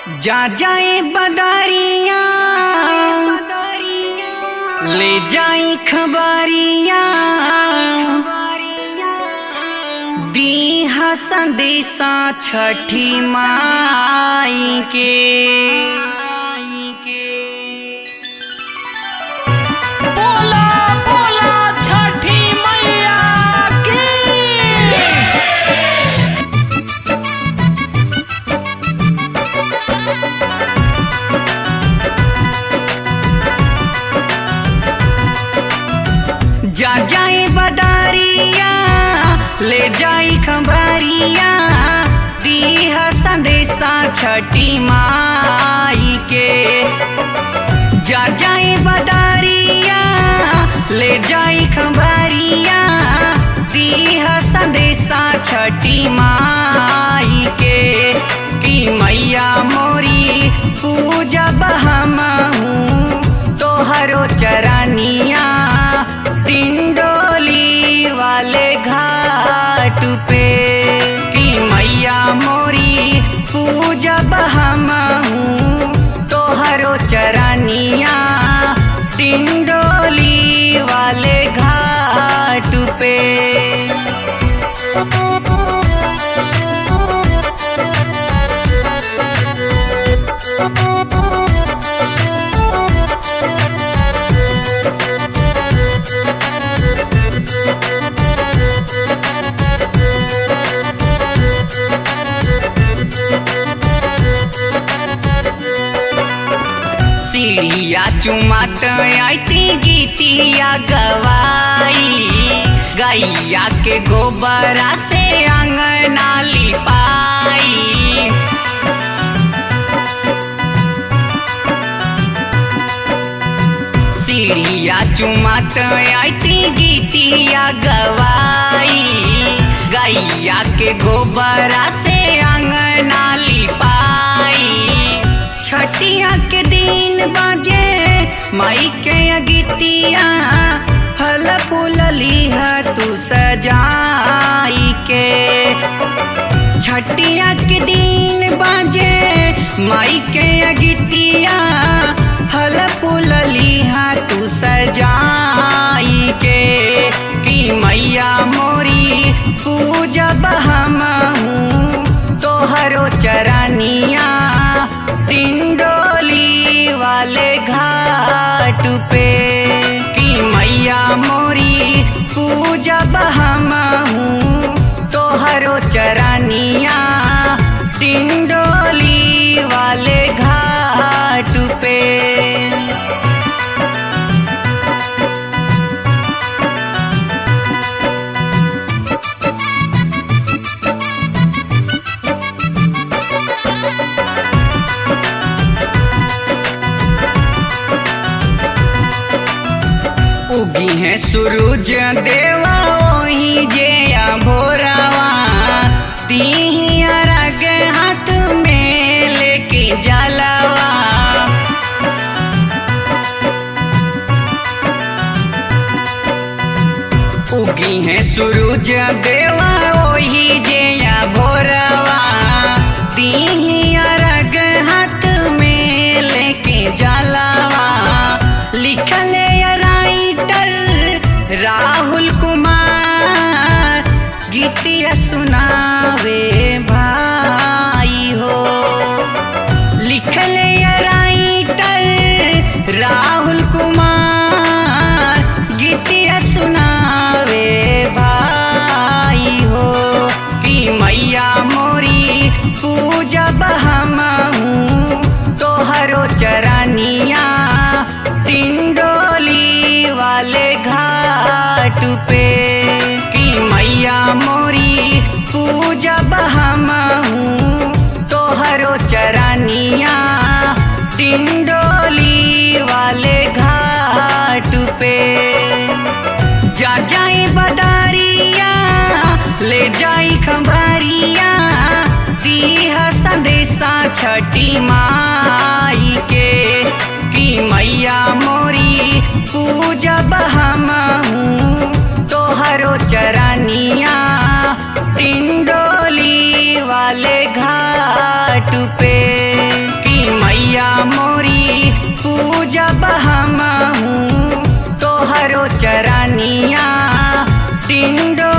जा जाए बदारियाँ ले जाई खबरियाँ दीहा संदेशा छठी माई के। बोला बोला छठी मैया की। जा जाए बदारियाँ ले जाई खबरियाँ दीहा संदेशा छठी माई के। जा जाए बदारियाँ ले जाई खबरियाँ दीहा संदेशा छठी माई के। कि मैया मोरी पूजब हमहूँ तोहरो चरनिया डिंडोली वाले घाट पे। कि मैया मोरी पूजब हमहूँ तोहरो चरनिया डिंडोली वाले घाट पे। सीढ़िया चुमात आईती गीतिया गवाई गैया के गोबरा से अंगना लिपाई। सीढ़िया चुमात आईती गीतिया गवाई गैया के गोबरा से अंगना लिपाई। छठिया के दिन बाजे माई के अगितिया फल फूल लिहा तू सजाई के। छठिया के दिन बाजे माई के अगितिया फल फूल लिहा तू सजाई के। कि मैया मोरी पूजब हमहूँ तोहरो चरनिया डिंडोली वाले घाट पे। कि मैया मोरी पूजब हमहूँ तोहरो चरनिया डिंडोली वाले घाट पे। उगी है सूरज देवा ओही जे भोरावा तीही अरग हाथ में लेके जलवा। उगी है सूरज देवा ओही जे भोरावा तीही अरग हाथ में लेके जलवा। लिखल राहुल कुमार गीतिया सुनावे भाई हो। लिखल राइटर राहुल कुमार गीतिया सुनावे भाई हो। कि मैया मोरी पूजब हमहूँ तोहरो चरनिया डिंडोली वाले घाट पे। कि मैया मोरी पूजब हमहूँ तोहरो चरनिया डिंडोली वाले घाट पे। जा जाई बदारियाँ ले जाई खबरियाँ दीहा संदेशा छठी माई के। कि मैया मोरी पूजब हमहूँ तोहरो चरनिया डिंडोली वाले घाट पे। चरानिया टिंडो